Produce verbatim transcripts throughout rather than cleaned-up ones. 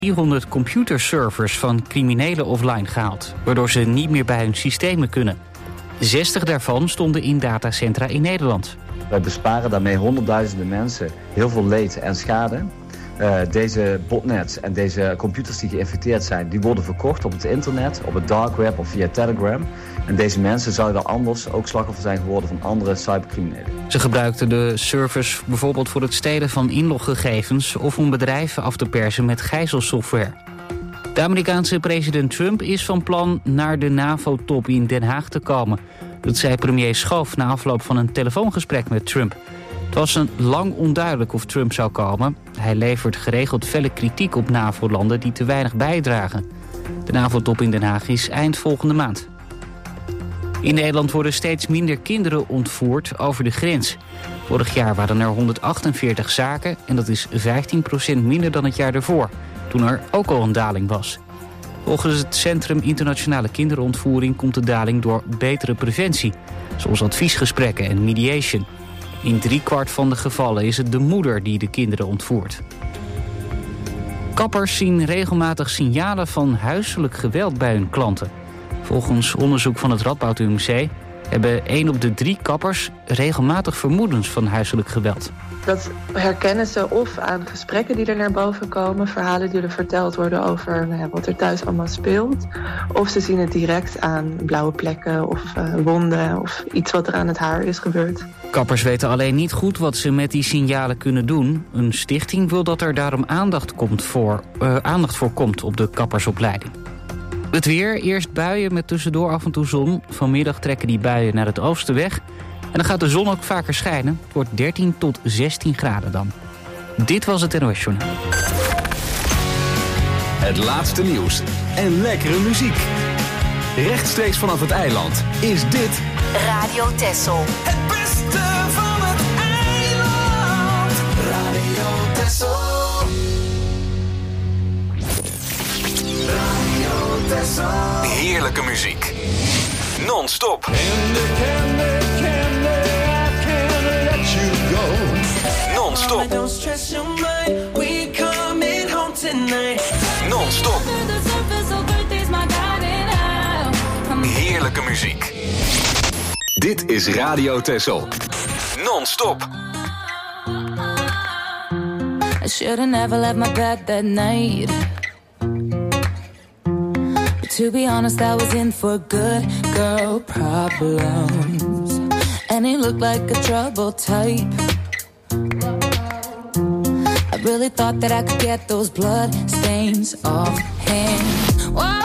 vierhonderd computerservers van criminelen offline gehaald, waardoor ze niet meer bij hun systemen kunnen. zestig daarvan stonden in datacentra in Nederland. Wij besparen daarmee honderdduizenden mensen heel veel leed en schade. Uh, deze botnets en deze computers die geïnfecteerd zijn, die worden verkocht op het internet, op het dark web of via Telegram. En deze mensen zouden anders ook slachtoffer zijn geworden van andere cybercriminelen. Ze gebruikten de servers bijvoorbeeld voor het stelen van inloggegevens of om bedrijven af te persen met gijzelsoftware. De Amerikaanse president Trump is van plan naar de NAVO-top in Den Haag te komen. Dat zei premier Schoof na afloop van een telefoongesprek met Trump. Het was een lang onduidelijk of Trump zou komen. Hij levert geregeld felle kritiek op NAVO-landen die te weinig bijdragen. De NAVO-top in Den Haag is eind volgende maand. In Nederland worden steeds minder kinderen ontvoerd over de grens. Vorig jaar waren er honderdachtenveertig zaken en dat is vijftien procent minder dan het jaar daarvoor, toen er ook al een daling was. Volgens het Centrum Internationale Kinderontvoering komt de daling door betere preventie, zoals adviesgesprekken en mediation. In driekwart van de gevallen is het de moeder die de kinderen ontvoert. Kappers zien regelmatig signalen van huiselijk geweld bij hun klanten. Volgens onderzoek van het Radboud U M C hebben één op de drie kappers regelmatig vermoedens van huiselijk geweld. Dat herkennen ze of aan gesprekken die er naar boven komen, verhalen die er verteld worden over nou ja, wat er thuis allemaal speelt. Of ze zien het direct aan blauwe plekken of uh, wonden of iets wat er aan het haar is gebeurd. Kappers weten alleen niet goed wat ze met die signalen kunnen doen. Een stichting wil dat er daarom aandacht, komt voor, uh, aandacht voor komt op de kappersopleiding. Het weer, eerst buien met tussendoor af en toe zon. Vanmiddag trekken die buien naar het oosten weg. En dan gaat de zon ook vaker schijnen. Het wordt dertien tot zestien graden dan. Dit was het N O S Journaal. Het laatste nieuws en lekkere muziek. Rechtstreeks vanaf het eiland is dit Radio Texel. Het beste van het eiland. Radio Texel. Radio Texel. heerlijke muziek. Non-stop. Non-stop. Non-stop. Heerlijke muziek. Dit is Radio Texel. Non-stop. I should've never left my bed that night. But to be honest, I was in for good girl problems. And he looked like a trouble type. I really thought that I could get those blood stains off him. Whoa.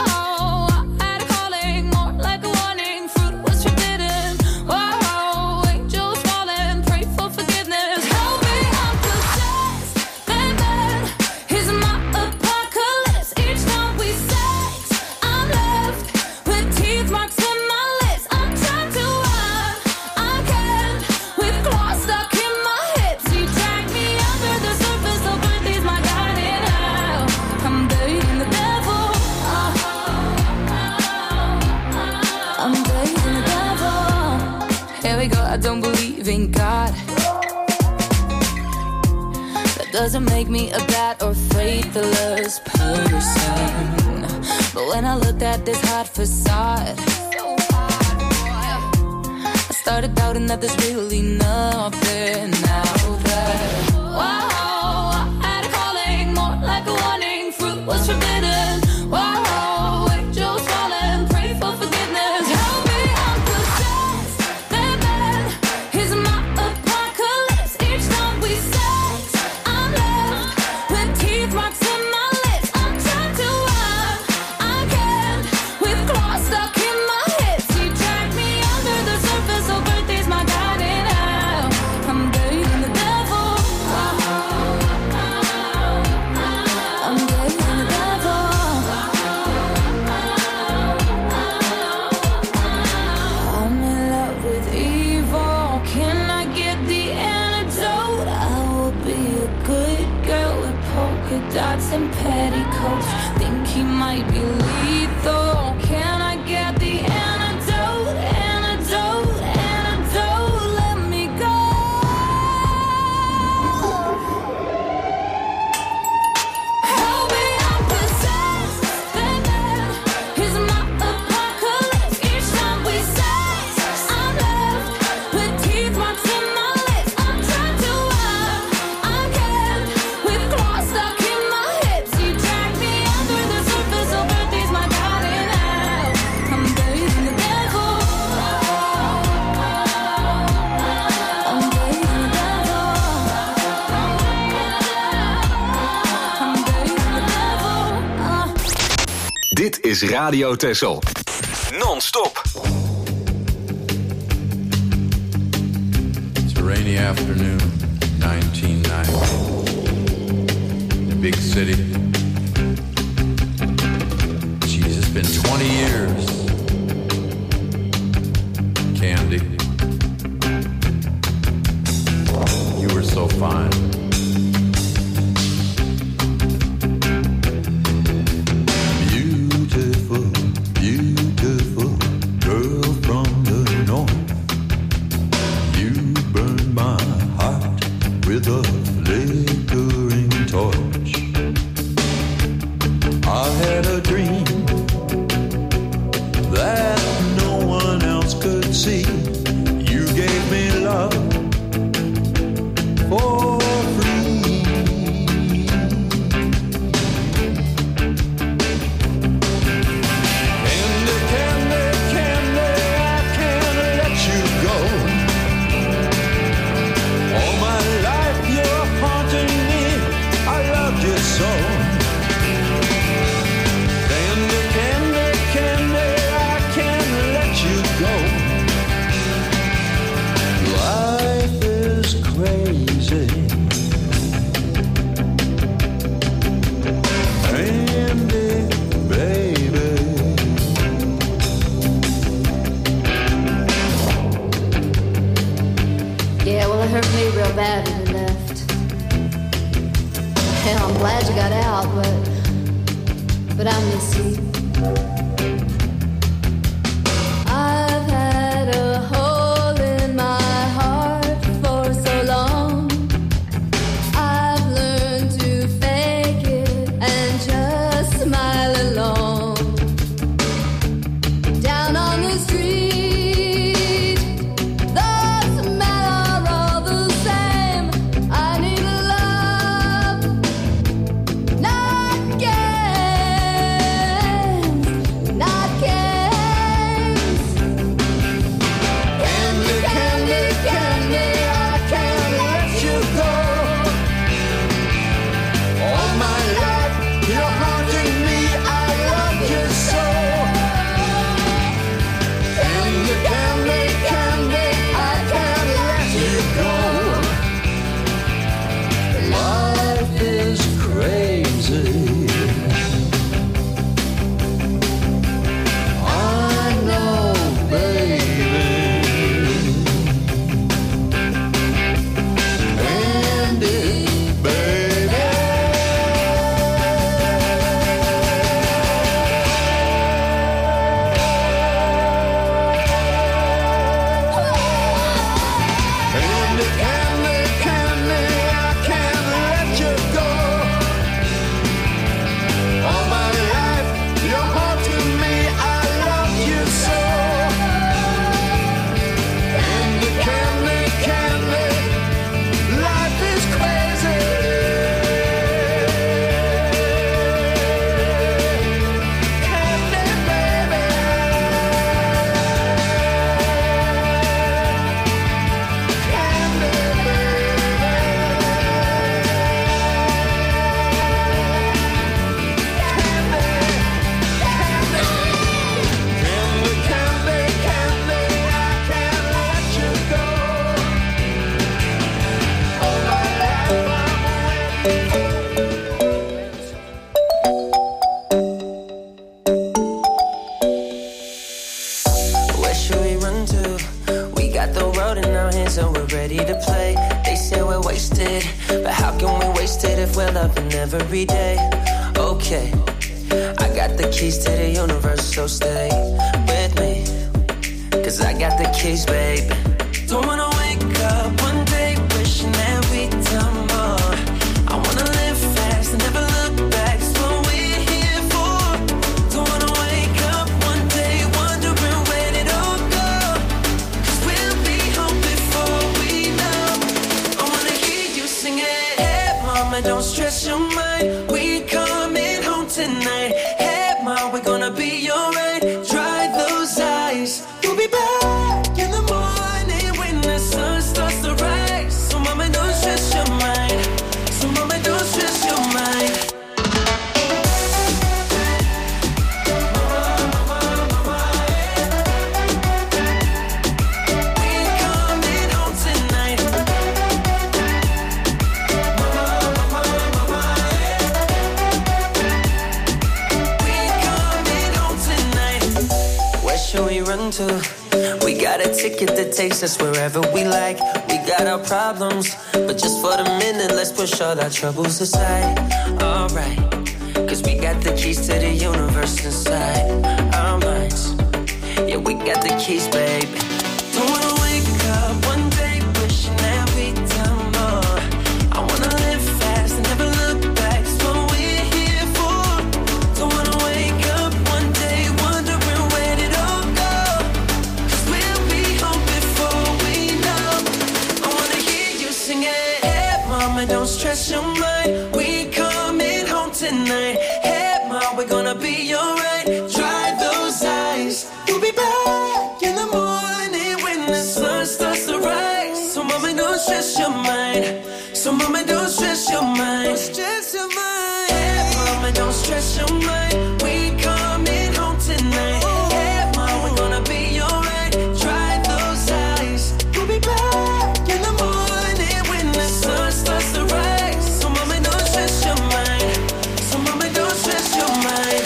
Doesn't make me a bad or faithless person. But when I looked at this hot facade, I started doubting that there's really nothing out there. Wow, I had a calling, more like a warning. Fruit was forbidden. Wow, angels falling, pray for forgiveness. Help me, I'm possessed. That man is my apocalypse. Each time we say dots and petticoats. Think he might be lethal. Can I get the antidote? Antidote, antidote. Let me go. Help me, I'm Dit is Radio Texel. Non-stop. It's a rainy afternoon, nineteen ninety. The big city. Jeez, it's been twenty years. Candy, you were so fine. Beautiful, beautiful girl from the north. You burned my heart with a flickering torch. I had a dream that no one else could see. You gave me love for free. Candy, candy, candy, I can't let you go. All my life you're haunting me, I loved you so. Candy, candy, candy, I can't let you go. Life is crazy. Candy, baby. Yeah, well, it hurt me real bad when you left. Hell, I'm glad you got out, but but I miss you. I've had a hole in my heart for so long. I've learned to fake it and just smile along. Down on the street, the smell are all the same. I need love, not games, not games. Candy, candy, candy, I can't let you go. All my life, you're haunting me, I love you so. Candy, candy, candy, I can't let you go. Life is crazy. I know, baby. Candy, baby. Candy, candy, candy, I can't let you go. All my life, you're haunting me, I love you so. Candy, candy, candy, life is crazy. Candy, baby. Candy, candy, candy, I can't let you go. All my life I'm Where should we run to? We got the road in our hands and we're ready to play. They say we're wasted, but how can we waste it if we're loving every day? Okay, I got the keys to the universe, so stay with me. Cause I got the keys, babe. Don't wanna wake up one day wishing that we'd done more. I wanna live fast and never look back. It's what we're here for. Don't wanna wake up one day wondering where it all go. Cause we'll be home before we know. I wanna hear you sing it. Hey mama, don't stress your mind. We coming home tonight. Hey mom, we're gonna be alright. Dry those eyes. We'll be back in the morning when the run to? We got a ticket that takes us wherever we like. We got our problems, but just for the minute, let's push all our troubles aside. Alright, cause we got the keys to the universe inside our minds. Yeah, we got the keys, baby. Don't wanna wake up one day wishing that we'd done more. I wanna live fast and never look back. It's what we're here for. Don't wanna wake up one day wondering where did it all go. Cause we'll be home before we know. I wanna hear you sing it. Hey, mama, don't stress your mind. We coming home tonight. Hey, mom, we're gonna be alright. Dry those eyes. We'll be back in the morning when the sun starts to rise. So mama, don't stress your mind. So mama, don't stress your mind. Don't stress your mind. Hey, mama, don't stress your mind. We coming home tonight. Hey, mom, we're gonna be alright. Dry those eyes. We'll be back in the morning when the sun starts to rise. So mama, don't stress your mind. So mama, don't stress your mind.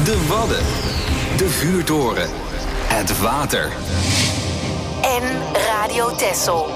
de Wadden, de vuurtoren, het water. En Radio Texel.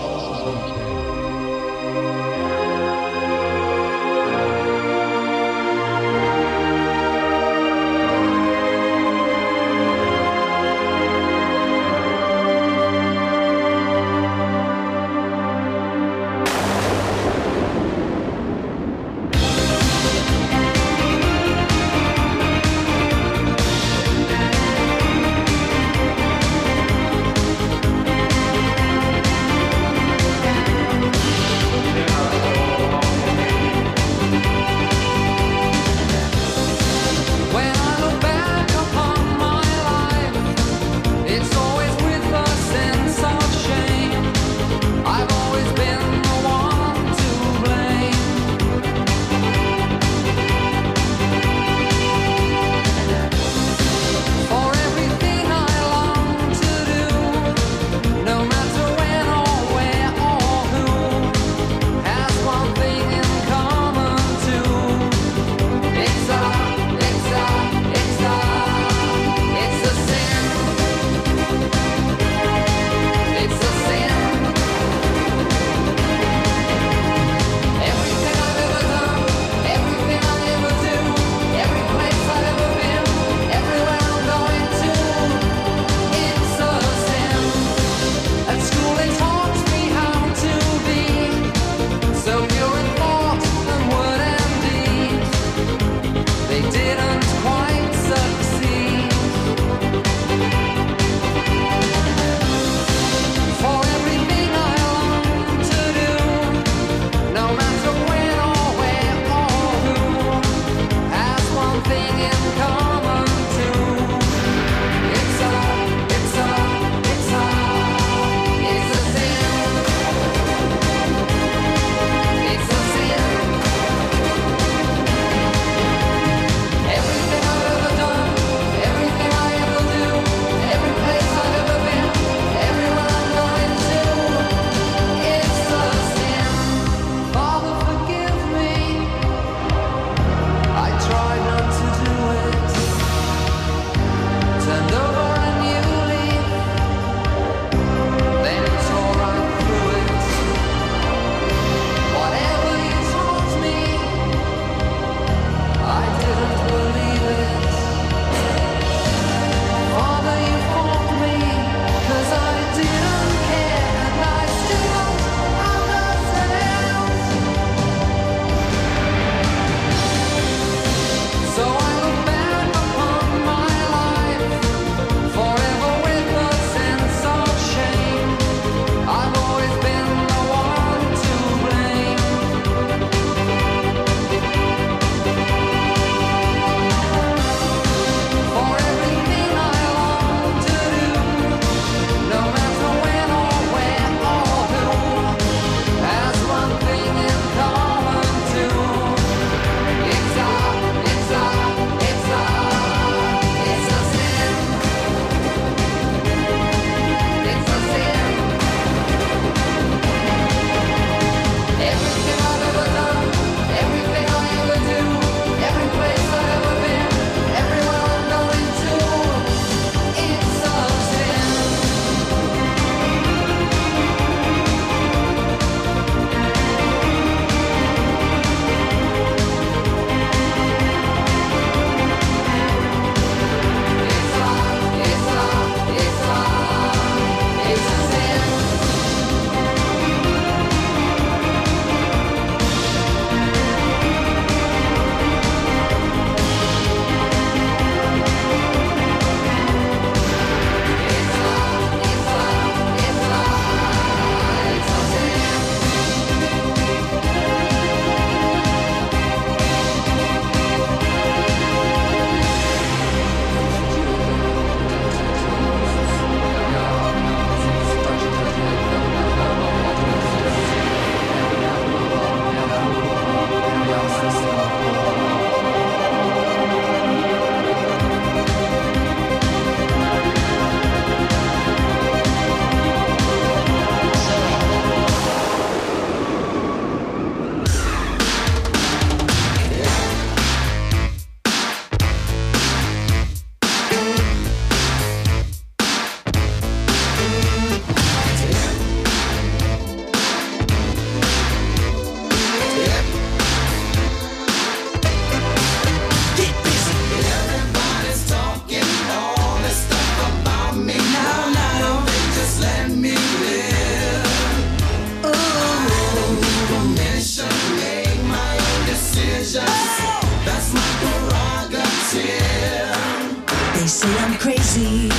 say I'm crazy,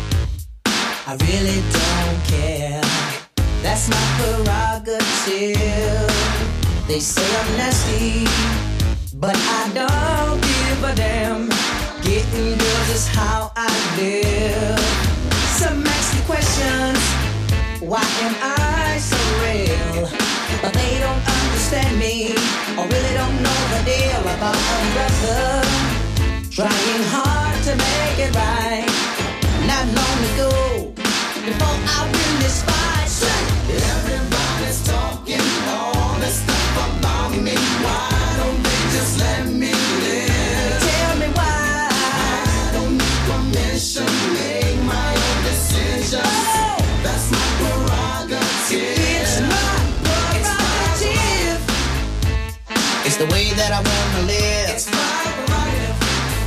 I really don't care. That's my prerogative. They say I'm nasty, but I don't give a damn. Getting girls is how I live. Some ask me questions, why am I so real? But they don't understand me, or really don't know the deal about a brother trying hard to make it right. Not long ago, before I win this fight, everybody's talking all this stuff about me. Why don't they just let me live? Tell me why. I don't need permission, make my own decisions. Oh, that's my prerogative. It's my prerogative. It's the way that I wanna live. It's my prerogative.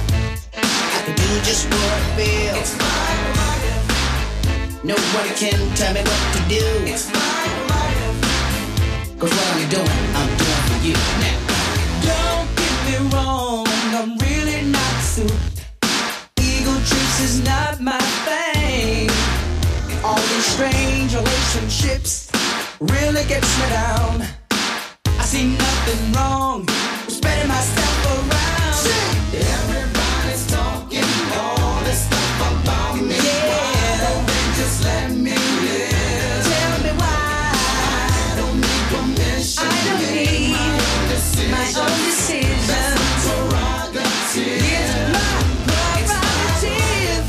I can do just what I feel. It's my prerogative. Nobody can tell me what to do. It's my prerogative. Cause what I'm doing, I'm doing for you now. Don't get me wrong, I'm really not suited. Ego trips is not my thing. All these strange relationships really gets me down. I see nothing wrong with spreading myself around. Everybody's talking all this stuff about me. Yeah. Why don't they just let me live? Tell me why. I don't need permission. I don't need my own decision. My own decision. That's my prerogative. It's my prerogative.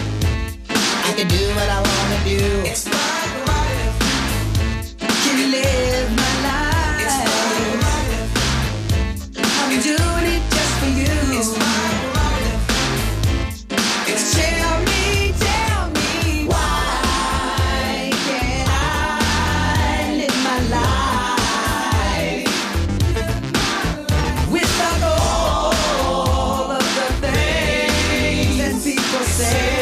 I can do what I wanna do. It's my prerogative. Can live my life. It's my prerogative. I'm doing it just for you. It's my prerogative. It's tell me, tell me why can't I live my life without all of the things that people say?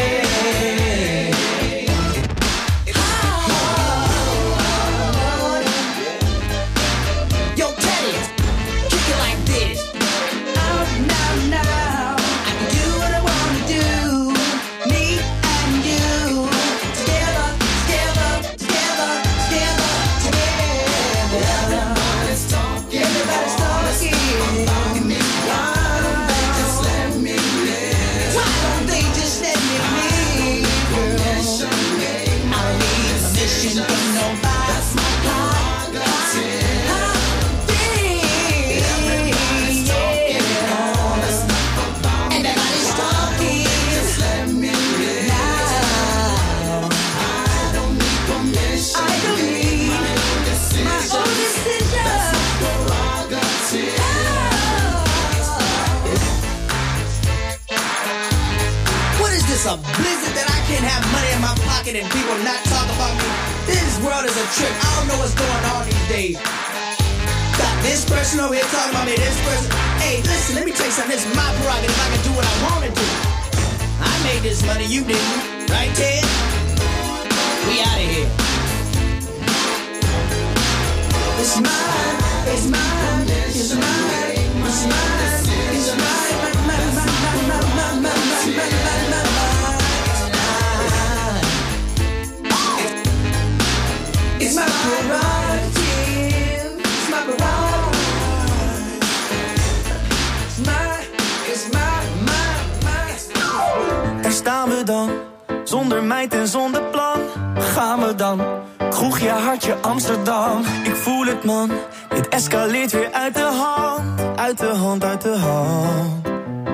Yo, Teddy, kick it like this. Out now, now. I can do what I wanna do. Me and you. Together, together, together, together, together. Everybody's talking. Everybody's talking about me. Why don't they just let me live? Why don't they just let me live? Permission, I don't need permission from nobody. That's my prerogative. Everybody's talking all this stuff about me. Everybody's talking. Just let me live. Now. I don't need permission. I don't need my own decision. My own decision. That's my prerogative. What is this, a blizzard that I can't have money in my pocket and people not talk about me? This world is a trip. I don't know what's going on these days. Got this person over here talking about me, this person. Hey, listen, let me tell you something. This is my prerogative. I can do what I want to do. I made this money, you didn't. Right, Ted? We out of here. It's mine, it's mine, it's mine, it's mine, it's mine, mine, mine, mine, mine, mine, mine, mine, mine, mine, mine, mine. It's my prerogative, it's my prerogative. It's my, it's my, my, my. Daar staan we dan, zonder meid en zonder plan. Gaan we dan, kroegje, hartje, Amsterdam. Ik voel het man, dit escaleert weer uit de hand. Uit de hand, uit de hand.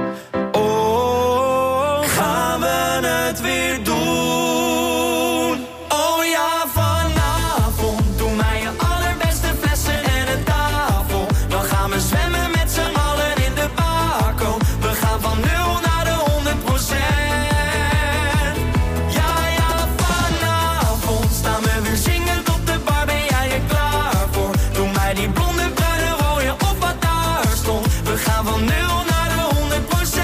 Oh, gaan we het weer doen? Oh ja, vanavond doen mij je allerbeste flessen en een tafel. Dan gaan we zwemmen met z'n allen in de bako. We gaan van nul naar de honderd procent. Ja, ja, vanavond staan we weer zingend op de bar. Ben jij er klaar voor? Doe mij die blonde, bruine, rode of wat daar stond. We gaan van nul naar de honderd procent.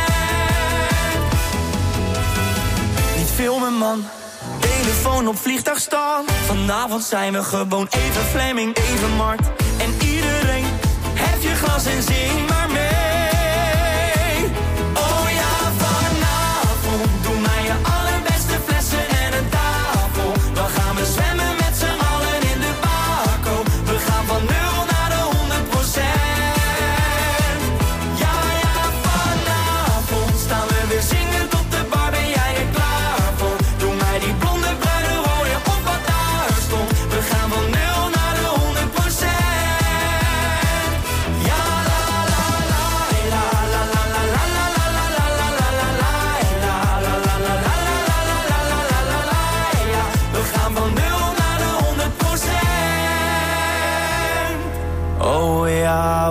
Niet filmen, man. Telefoon op vliegtuigstand. Vanavond zijn we gewoon even Fleming, even Mart. En iedereen, hef je glas en zing maar mee. Oh ja, vanavond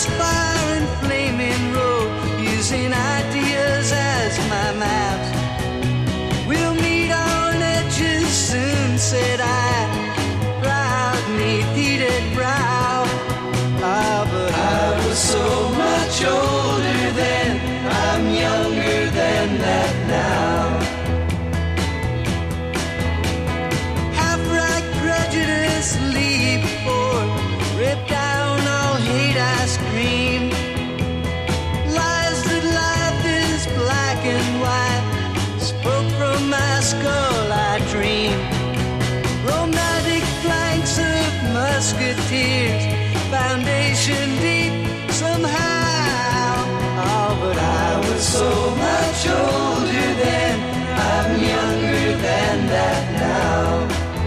this fire and flaming road, using ideas as my maps. We'll meet on edges soon, said I, proud neath heated brow. Ah, but I was so much older then, I'm younger than that now. Half-right prejudice, leap forth, rip down all hate I scream. Lies that life is black and white, spoke from my skull I dream. Romantic flanks of musketeers, foundation deep somehow. Oh, but I was so much older then, I'm younger than that now.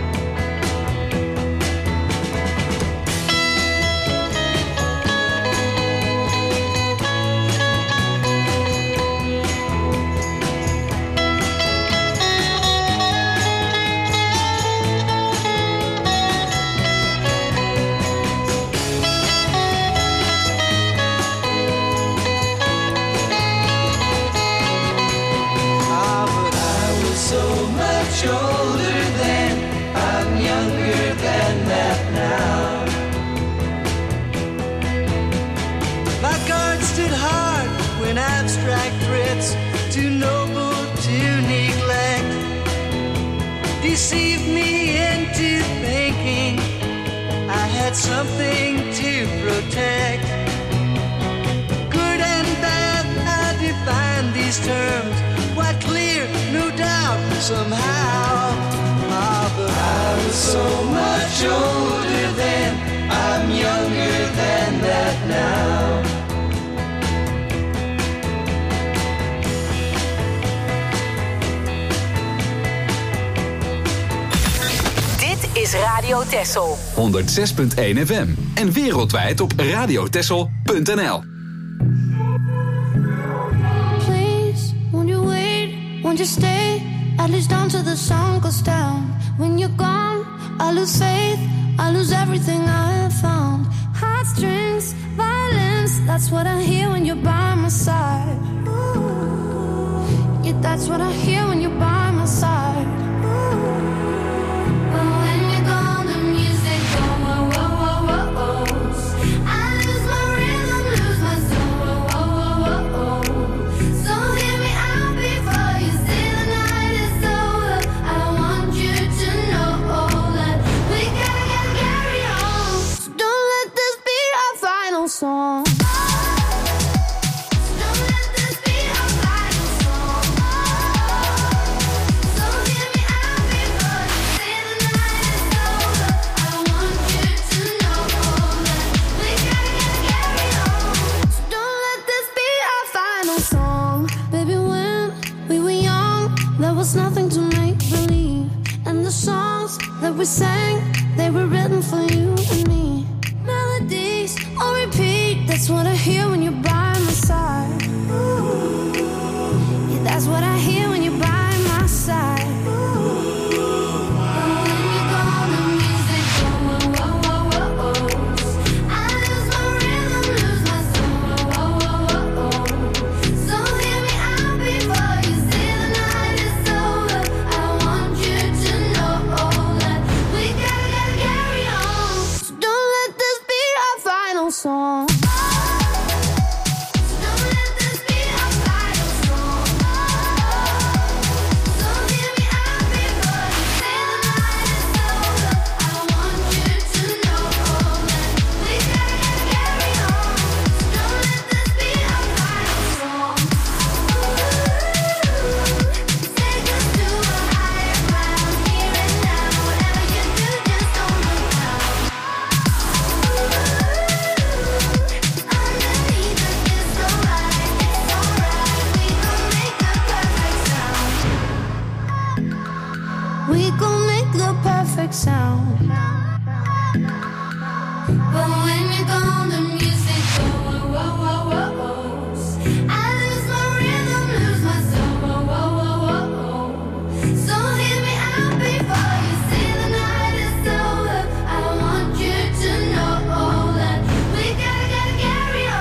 Older then, I'm younger than that now. My guard stood hard when abstract threats, too noble to neglect, deceived me into thinking I had something to protect. Good and bad, I define these terms, quite clear, no doubt, somehow. Ah, but I was so much older then, I'm younger than that now. Dit is Radio Texel. honderd zes punt één F M en wereldwijd op radiotexel punt n l. Won't you stay, at least until the sun goes down? When you're gone, I lose faith, I lose everything I have found. Heartstrings, violence, that's what I hear when you're by my side. Yeah, that's what I hear when you're by my side. But when you're gone, the music goes, whoa, whoa, whoa, whoa, whoa. I lose my rhythm, lose my soul, whoa, whoa, whoa, whoa, whoa. So hear me out before you say the night is over. I want you to know that we gotta get carried on. So don't let this be our final song. Nothing to make believe, and the songs that we sang, they were written for you and me. Melodies on repeat, that's what I hear when you're by my side. Yeah, that's what I hear when you're by my side. Song. We gon' make the perfect sound. But when you're gone, the music goes, whoa, whoa, whoa, whoa. I lose my rhythm, lose my soul, whoa, whoa, whoa, whoa. So hear me out before you say the night is over. I want you to know that we gotta, gotta carry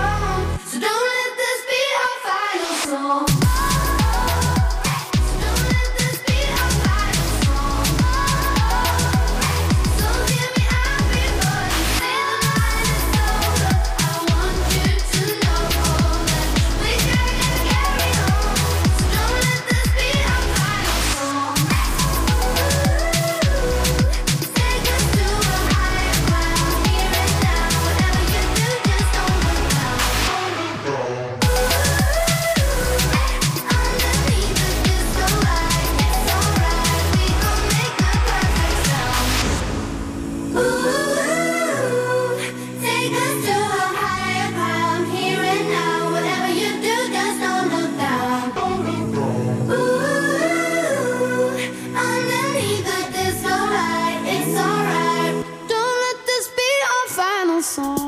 chanson.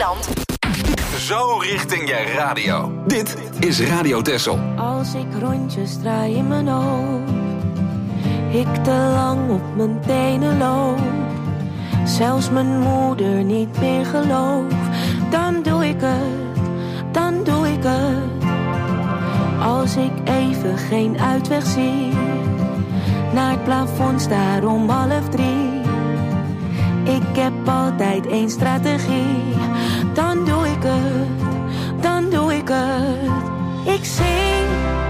Eiland. Zo richting je radio. Dit is Radio Texel. Als ik rondjes draai in mijn hoofd, ik te lang op mijn tenen loop, zelfs mijn moeder niet meer gelooft, dan doe ik het, dan doe ik het. Als ik even geen uitweg zie, naar het plafond staar om half drie, ik heb altijd één strategie, dan doe ik het, dan doe ik het. Ik zing,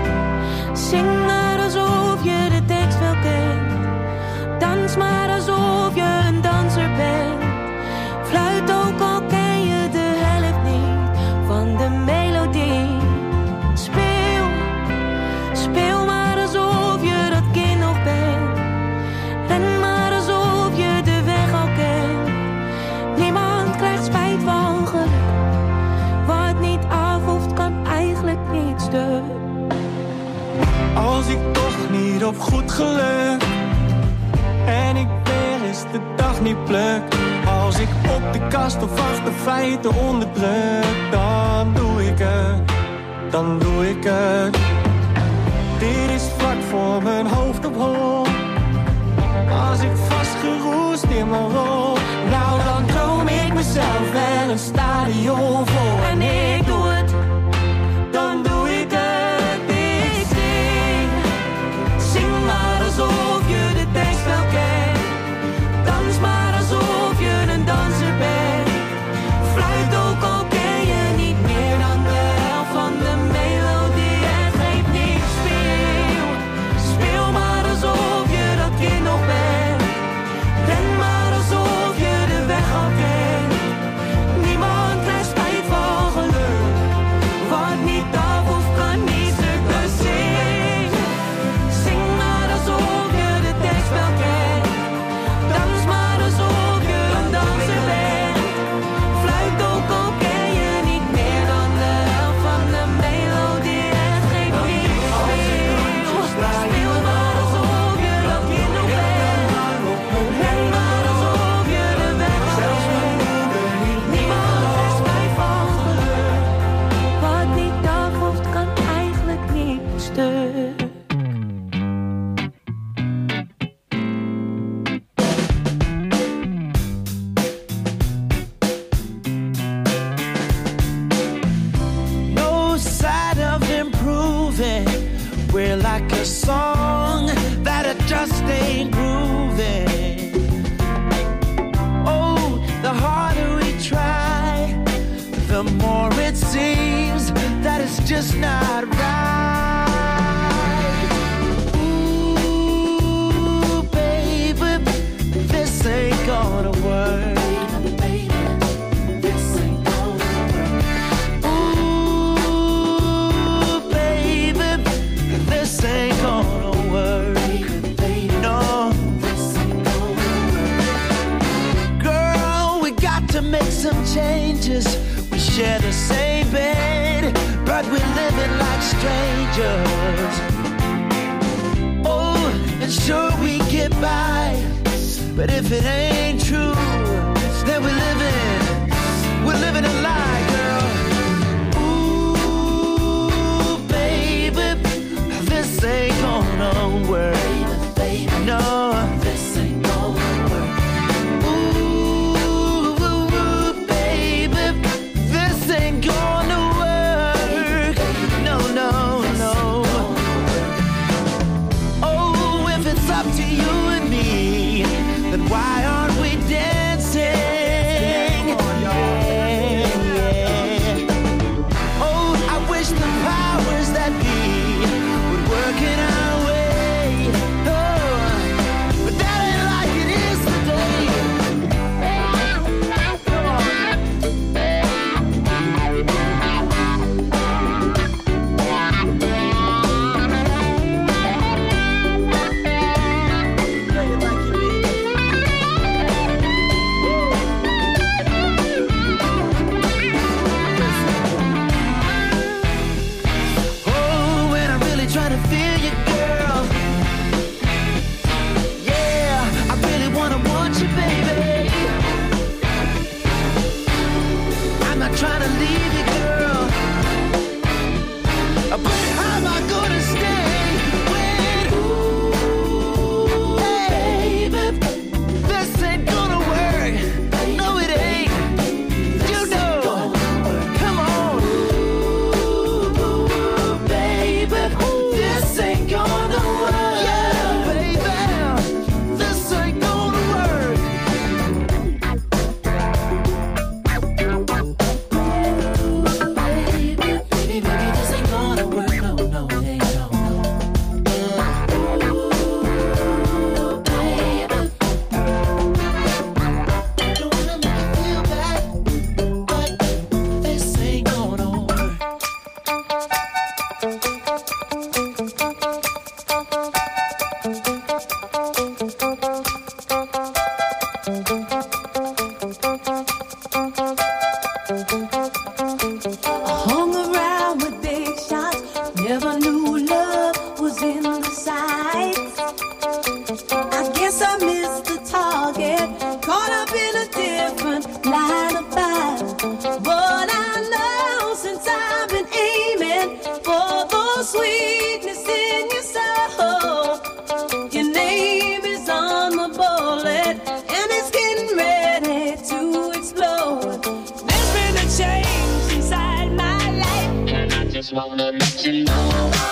zing maar alsof je de tekst wel kent, dans maar alsof je een danser bent, fluit ook al ken je de helft niet van de melodie. Speel, speel maar alsof je dat kind nog bent, ren maar alsof je de weg al kent. Niemand krijgt spijt van geluk, wat niet afhoeft kan eigenlijk niet stuk. Als ik toch niet op goed geluk en ik weer eens de dag niet pluk, als ik op de kast of achter feiten onderdruk, dan doe ik het, dan doe ik het. Dit is vlak voor mijn hoofd op hol, als ik vastgeroest in mijn rol, nou dan droom ik mezelf wel een stadion vol. En ik doe het, dan doe ik het. Ik zing, zing maar alsof je de tekst wel kent, dans maar alsof je een danser bent, fluit ook al ken je niet meer dan de helft van de melodie. Het geeft niks, speel, speel maar alsof je dat kind nog bent, ren maar alsof je de weg al kent. Niemand krijgt spijt van geluk, wat niet af of kan niet stuk. Dus zing, zing maar alsof je de tekst wel kent, dans maar alsof je een danser bent, fluit ook al ken je niet meer dan de helft van de melodie. Het geeft niks, speel, speel maar alsof je dat kind nog bent, ren maar alsof je de weg al kent. Niemand krijgt spijt van geluk, wat niet afhoeft kan eigenlijk niet stuk. No sign of improving. We're like a song that it just ain't grooving. Oh, the harder we try, the more it seems that it's just not right. Ooh, baby, this ain't gonna work. Ooh, baby, this ain't gonna work. No, girl, we got to make some changes. We share the same bed, but we're living like strangers. Oh, and sure we get by, but if it ain't true, then we're living, we're living a lie, girl. Ooh, baby, this ain't gonna work. No, this ain't gonna work. Ooh, baby, this ain't gonna work. No, no, no. Oh, if it's up to you and me, then why aren't we dancing? Yeah, yeah. Oh, I wish the powers that be would work in our way. in the sights. I guess I missed the target, caught up in a different line of fire. But I know since I've been aiming for the sweetness in your soul, your name is on the bullet and it's getting ready to explode. There's been a change inside my life, and I just wanna let you know.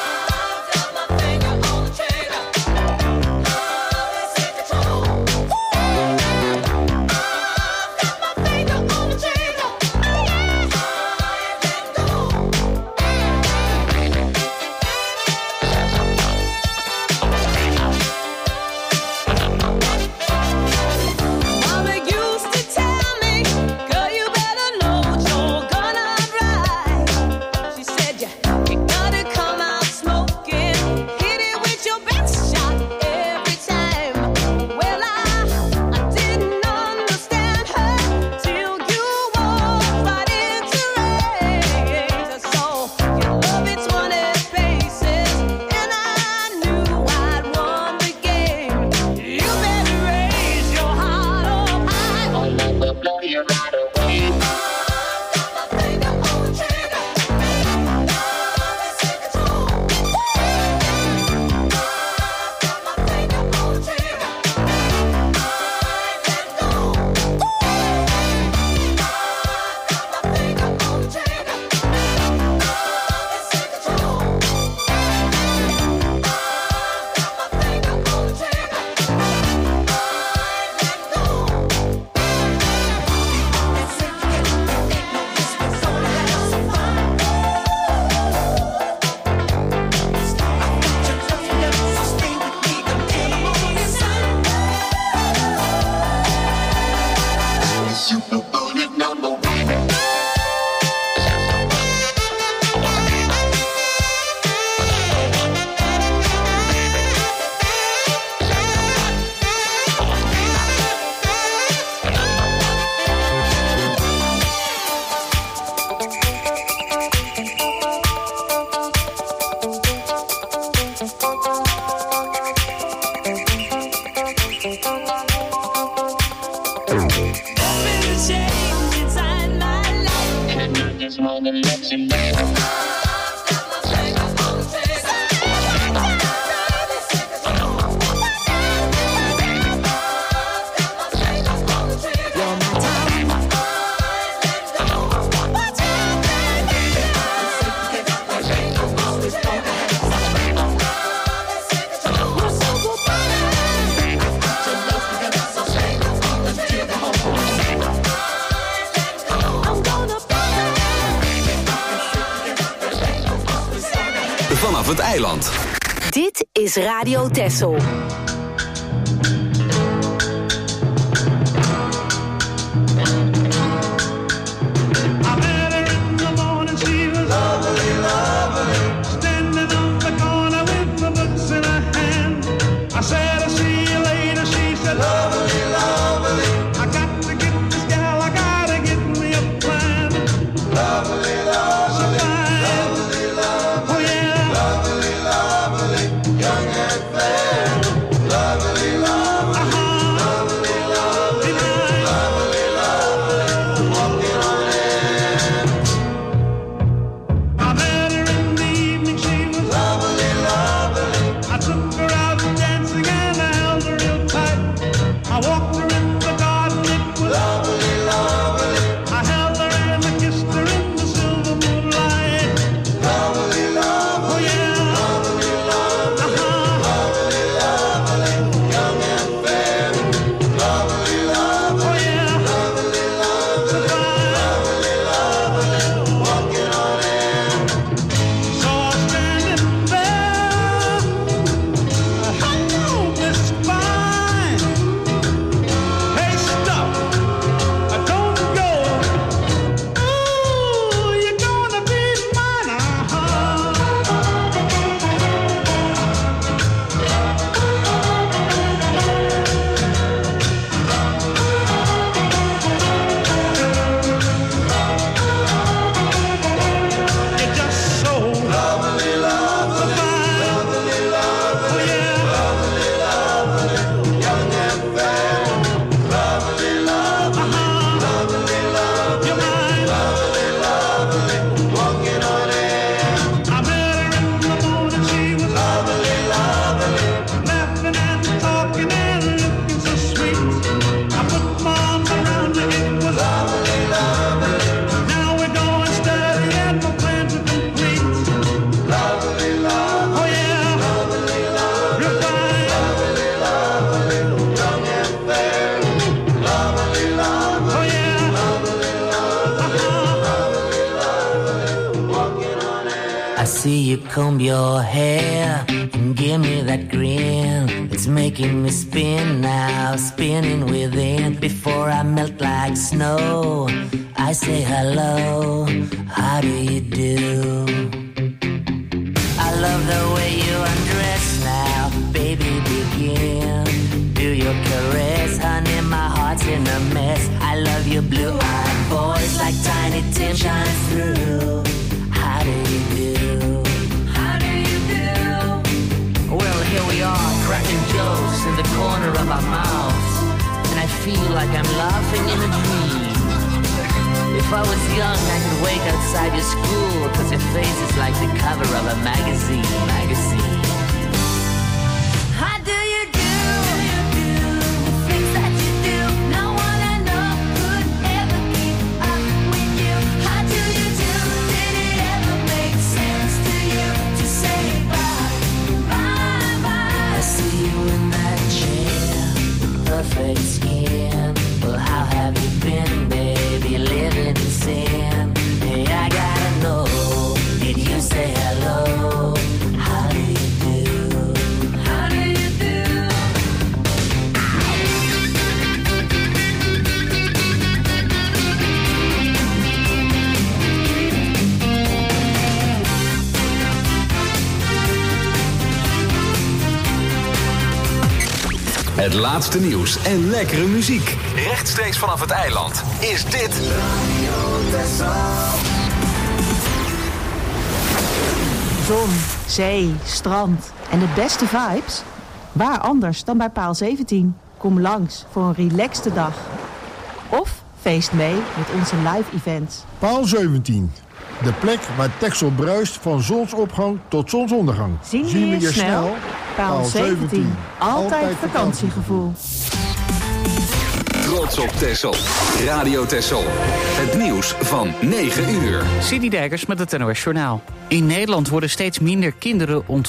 Vanaf het eiland. Dit is Radio Texel. Young and fair. see you comb your hair and give me that grin. It's making me spin now, spinning within. Before I melt like snow, I say hello, how do you do? I love the way you undress now, baby, begin. Do your caress, honey, my heart's in a mess. I love your blue-eyed voice like Tiny Tim shines through. How do you do? How do you do? Well, here we are, cracking jokes in the corner of our mouths, and I feel like I'm laughing in a dream. If I was young, I could wait outside your school, cause your face is like the cover of a magazine, magazine. How do you do? The things that you do, no one I know could ever keep up with you. How do you do? Did it ever make sense to you to say bye, bye, bye? I see you in that chair, with perfect skin. Well, how have you been, baby, living in sin? Hey, I gotta know, did you say hello? How do you do? How do you do? Het laatste nieuws en lekkere muziek. Rechtstreeks vanaf het eiland is dit... Zon, zee, strand en de beste vibes? Waar anders dan bij Paal zeventien? Kom langs voor een relaxte dag. Of feest mee met onze live events. Paal zeventien. De plek waar Texel bruist van zonsopgang tot zonsondergang. Zien we je snel? Paal zeventien. Altijd vakantiegevoel. Trots op Texel. Radio Texel. Het nieuws van negen uur. Sidney Dijkers met het N O S Journaal. In Nederland worden steeds minder kinderen ontvoerd.